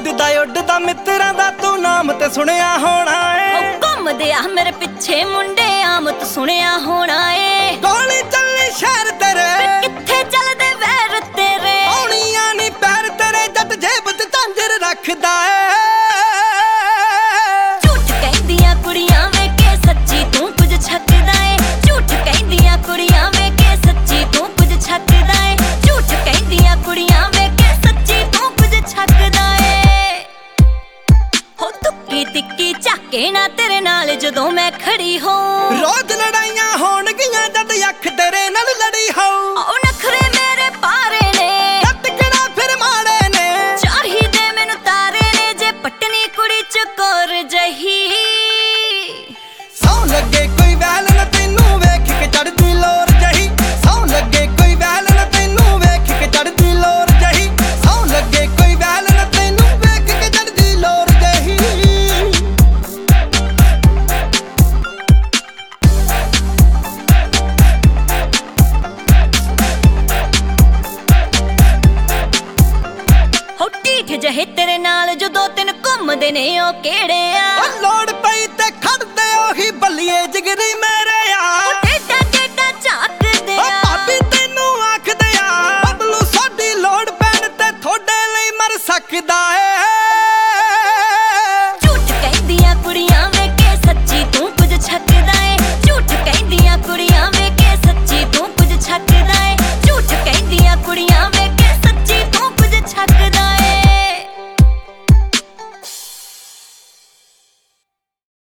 ਉੱਡਦਾ ਮਿੱਤਰਾਂ ਦਾ ਤੂੰ ਨਾਮ ਤੇ ਸੁਣਿਆ ਹੋਣਾ ਏ। ਘੁੰਮਦੇ ਆ ਮੇਰੇ ਪਿੱਛੇ ਮੁੰਡੇ ਆਮਤ ਸੁਣਿਆ ਹੋਣਾ ਏ। ਗੋਲੀ ਚੱਲੀ ਸ਼ਹਿਰ ਤੇਰੇ ਕਿੱਥੇ ਚੱਲਦੇ ਵੈਰ ਤੇਰੇ ਆਉਣੀਆਂ ਨੀ ਪੈਰ ਤੇਰੇ ਜੱਟ ਜੇਬ ਚ ਝਾਂਜਰ ਰੱਖਦਾ ਏ। ਝੂਠ ਕਹਿੰਦੀਆਂ ਕੁੜੀਆਂ ਵੇ ਕੇ ਸੱਚੀ ਤੂੰ ਕੁਝ ਛੱਕਦਾ ਏ। ਝੂਠ ਕਹਿੰਦੀਆਂ ਕੁੜੀਆਂ ਵੇ ਕੇ ਸੱਚੀ ਤੂੰ ਕੁਝ ਛੱਕਦਾ ਏ। ਝੂਠ ਕਹਿੰਦੀਆਂ ਕੁੜੀਆਂ ਵੇ ਕੇ ਸੱਚੀ ਤੂੰ ਕੁਝ ਛੱਕਦਾ ਏ। ਹੋ ਤੁੱਕੀ ਤਿੱਕੀ ਝਾਕੇ ਨਾ ਤੇਰੇ ਨਾਲ ਜਦੋਂ ਮੈਂ ਖੜੀ ਹੋਂ। ਰੋਜ਼ ਲੜਾਈਆਂ ਹੋਣਗੀਆਂ ਜਦ ਅੱਖ ਤੇਰੇ ਨਾਲ ਲੜੀ ਹੋਊ। ਉਹ ਨਖਰੇ ਮੇਰੇ ਪਾਰੇ ਨੇ ਟਿਕਣਾ ਫਿਰ ਮਾੜੇ ਨੇ ਚਾਹੀਦੇ ਮੈਨੂੰ ਤਾਰੇ ਨੇ ਜੇ ਪਟਨੀ ਕੁੜੀ ਚਕੋਰ ਜਹੀ। ਸੌ ਲੱਗੇ ਕੋਈ ਵੈਲ ਨਾ ਤੈਨੂੰ ਵੇਖ ਕੇ ਚੜਦੀ ਲੋਰ ਜਹੀ। ਸੌ ਲੱਗੇ ਕੋਈ ਵੈਲ ਨਾ ਤੈਨੂੰ ਵੇਖ ਕੇ ਚੜਦੀ ਲੋਰ ਜਹੀ। ਸੌ ਲੱਗੇ ਕੋਈ ਵੈਲ ਨਾ ਤੈਨੂੰ ਵੇਖ ਕੇ ਚੜਦੀ ਲੋਰ ਜਹੀ। ਹੋ ਢੀਠ ਜਹੇ ਤੇਰੇ ਨਾਲ ਜਦੋਂ ਤਿੰਨ ਘੁੰਮਦੇ ਨੇ ਉਹ ਕਿਹੜੇ ਆ। ਲੋੜ ਪਈ ਤੇ ਖੜਦੇ ਉਹੀ ਬੱਲੀਏ ਜਿਗਰੀ ਮੈਂ